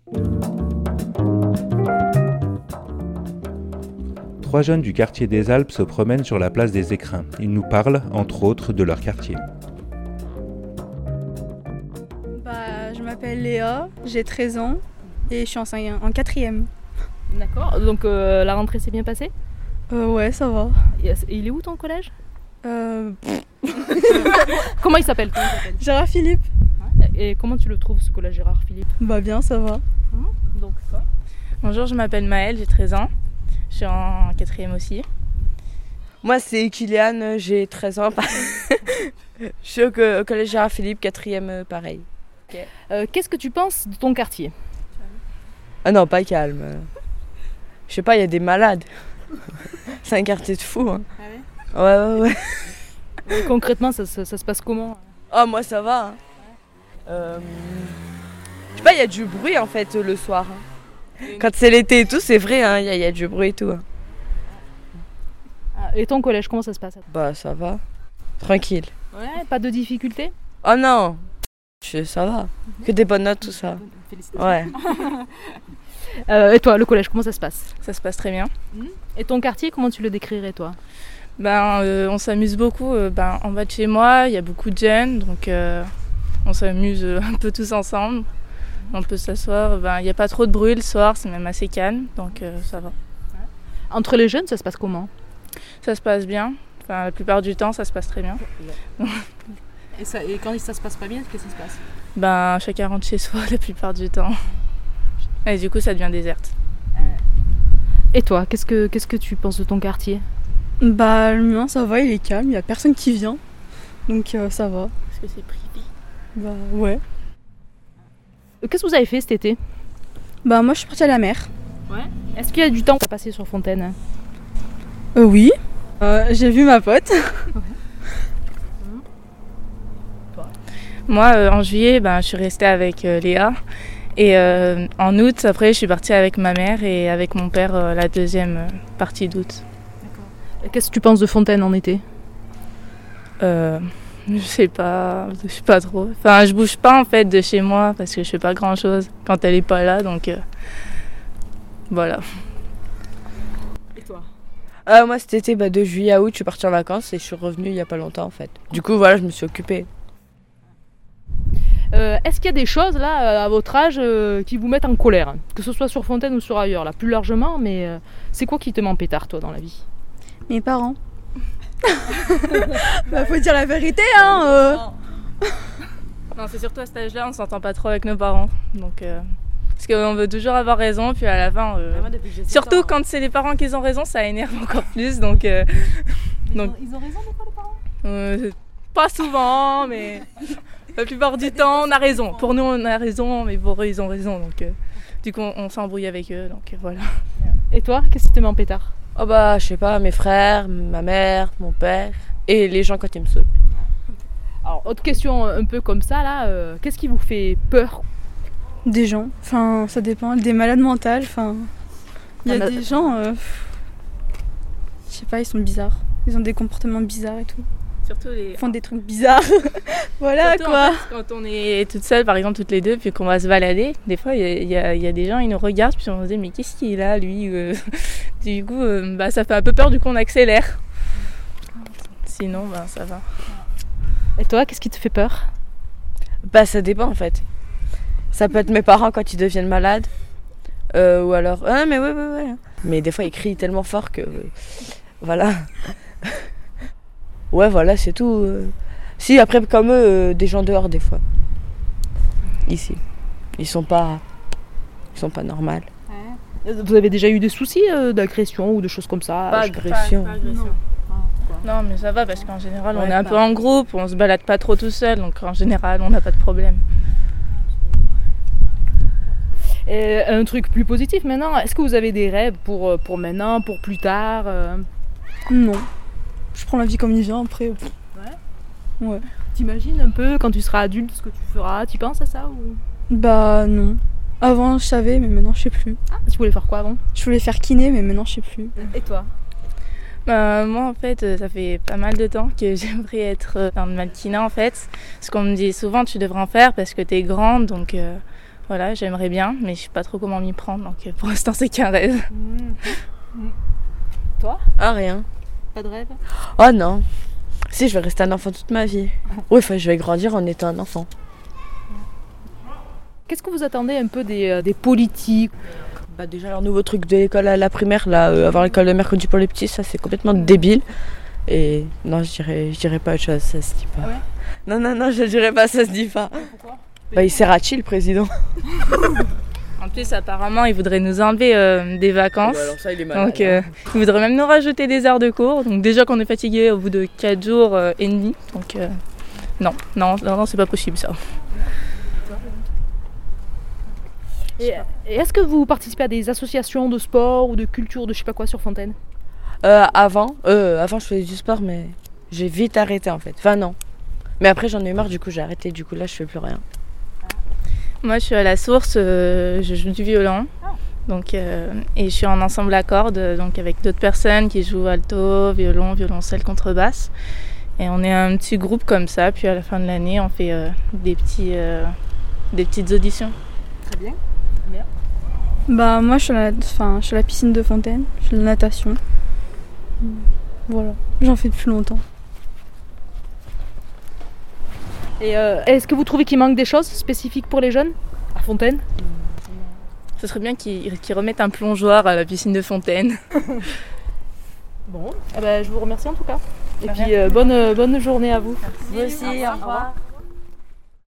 Trois jeunes du quartier des Alpes se promènent sur la place des Écrins. Ils nous parlent, entre autres, de leur quartier. Je m'appelle Léa, j'ai 13 ans et je suis en 4e. D'accord, donc la rentrée s'est bien passée ? Ouais, ça va. Et il est où ton collège ? Comment il s'appelle ? Gérard Philippe. Et comment tu le trouves ce collège Gérard Philippe ? Bah bien, ça va. Donc quoi ? Bonjour, je m'appelle Maëlle, j'ai 13 ans. Je suis en 4e aussi. Moi, c'est Kylian, j'ai 13 ans. Je suis au collège Gérard Philippe, 4e, pareil. Okay. Qu'est-ce que tu penses de ton quartier ? Ah non, pas calme. Je sais pas, il y a des malades. C'est un quartier de fou. Hein. Ah ouais. Et concrètement, ça se passe comment ? Oh, moi, ça va. Hein. Je sais pas, il y a du bruit en fait le soir. Hein. Quand c'est l'été et tout, c'est vrai, hein, y a du bruit et tout. Hein. Et ton collège, comment ça se passe ? Bah ça va, tranquille. Ouais, pas de difficultés ? Oh non, ça va, que des bonnes notes tout ça. Félicitations. Ouais. Et toi, le collège, comment ça se passe ? Ça se passe très bien. Et ton quartier, comment tu le décrirais toi ? On s'amuse beaucoup. En bas de chez moi, il y a beaucoup de jeunes, donc on s'amuse un peu tous ensemble. On peut s'asseoir, il n'y a pas trop de bruit le soir, c'est même assez calme, donc ça va. Entre les jeunes, ça se passe comment ? Ça se passe bien, la plupart du temps ça se passe très bien. Et quand ça se passe pas bien, qu'est-ce qui se passe ? Chacun rentre chez soi la plupart du temps. Et du coup ça devient déserte. Et toi, qu'est-ce que tu penses de ton quartier ? Bah le mien ça va, il est calme, il n'y a personne qui vient, donc ça va. Est-ce que c'est privé ? Bah ouais. Qu'est-ce que vous avez fait cet été ? Bah moi je suis partie à la mer. Ouais. Est-ce qu'il y a du temps à passer sur Fontaine ? Oui. J'ai vu ma pote. Moi en juillet, je suis restée avec Léa. Et en août, après je suis partie avec ma mère et avec mon père la deuxième partie d'août. D'accord. Et qu'est-ce que tu penses de Fontaine en été ? Je sais pas trop. Je bouge pas en fait de chez moi parce que je fais pas grand chose quand elle est pas là, donc voilà. Et toi ? Moi cet été, de juillet à août, je suis partie en vacances et je suis revenue il y a pas longtemps en fait. Du coup voilà, je me suis occupée. Est-ce qu'il y a des choses là, à votre âge, qui vous mettent en colère ? Que ce soit sur Fontaine ou sur ailleurs, là, plus largement, mais c'est quoi qui te met en pétard toi dans la vie ? Mes parents. Faut dire la vérité, hein. Non, c'est surtout à cet âge-là, on s'entend pas trop avec nos parents. Donc, parce qu'on veut toujours avoir raison, puis à la fin, surtout quand c'est les parents qui ont raison, ça énerve encore plus. Donc, Ils ont raison des fois les parents ? Pas souvent, mais la plupart du temps, on a raison. Pour nous, on a raison, mais pour eux, ils ont raison. Donc, du coup, on s'embrouille avec eux. Donc, voilà. Et toi, qu'est-ce qui te met en pétard ? Oh je sais pas, mes frères, ma mère, mon père et les gens quand ils me saoulent. Alors, autre question un peu comme ça, là, qu'est-ce qui vous fait peur ? Des gens, ça dépend, des malades mentales, il y a des gens, je sais pas, ils sont bizarres, ils ont des comportements bizarres et tout. Surtout Ils font des trucs bizarres, voilà surtout, quoi. En fait, quand on est toute seule, par exemple toutes les deux, puis qu'on va se balader, des fois il y a des gens, ils nous regardent, puis on se dit mais qu'est-ce qu'il a lui Du coup, ça fait un peu peur, du coup on accélère. Sinon, ça va. Et toi, qu'est-ce qui te fait peur ? Ça dépend en fait. Ça peut être mes parents quand ils deviennent malades. Ou alors, mais ouais. Mais des fois ils crient tellement fort que... voilà. Ouais, voilà, c'est tout. Si, après, comme eux, des gens dehors, des fois. Ici. Ils sont pas normaux. Vous avez déjà eu des soucis d'agression ou de choses comme ça ? Pas agression. Non, mais ça va parce qu'en général, on est un peu en groupe, on se balade pas trop tout seul, donc en général, on n'a pas de problème. Et un truc plus positif maintenant, est-ce que vous avez des rêves pour maintenant, pour plus tard ? Non. Je prends la vie comme il vient après. Ouais. T'imagines un peu quand tu seras adulte ce que tu feras ? Tu penses à ça ou... Non. Avant je savais, mais maintenant je sais plus. Ah, tu voulais faire quoi avant ? Je voulais faire kiné, mais maintenant je sais plus. Et toi ? Moi en fait, ça fait pas mal de temps que j'aimerais être dans le mannequinat en fait. Parce qu'on me dit souvent tu devrais en faire parce que t'es grande, donc Voilà, j'aimerais bien, mais je sais pas trop comment m'y prendre, donc pour l'instant c'est qu'un rêve. Toi ? Ah, rien. Pas de rêve ? Oh non. Si, je vais rester un enfant toute ma vie. Oui, enfin, je vais grandir en étant un enfant. Qu'est-ce que vous attendez un peu des politiques ? Bah déjà, leur nouveau truc de l'école à la primaire, là, avoir l'école le mercredi pour les petits, ça c'est complètement débile. Et non, je dirais pas autre chose, ça se dit pas. Ah ouais ? Non, je dirais pas, ça se dit pas. Pourquoi ? Bah, il sert à chill, le président. En plus, apparemment, il voudrait nous enlever des vacances. Bah, alors ça, il est malade. Donc, il voudrait même nous rajouter des heures de cours. Donc, déjà qu'on est fatigué au bout de 4 jours et demi. Donc, non, c'est pas possible ça. Et est-ce que vous participez à des associations de sport ou de culture, de je sais pas quoi, sur Fontaine ? Avant, je faisais du sport, mais j'ai vite arrêté en fait. Enfin, non. Mais après, j'en ai eu marre, du coup, j'ai arrêté. Du coup, là, je fais plus rien. Moi, je suis à la source, je joue du violon. Donc, et je suis en ensemble à cordes, donc avec d'autres personnes qui jouent alto, violon, violoncelle, contrebasse. Et on est un petit groupe comme ça. Puis à la fin de l'année, on fait des petites auditions. Très bien. Bah moi je suis à la piscine de Fontaine, je fais de la natation. Voilà, j'en fais depuis longtemps. Et est-ce que vous trouvez qu'il manque des choses spécifiques pour les jeunes à Fontaine ? Ce serait bien qu'ils remettent un plongeoir à la piscine de Fontaine. Bon, je vous remercie en tout cas. Et puis bonne journée à vous. Vous aussi, au revoir.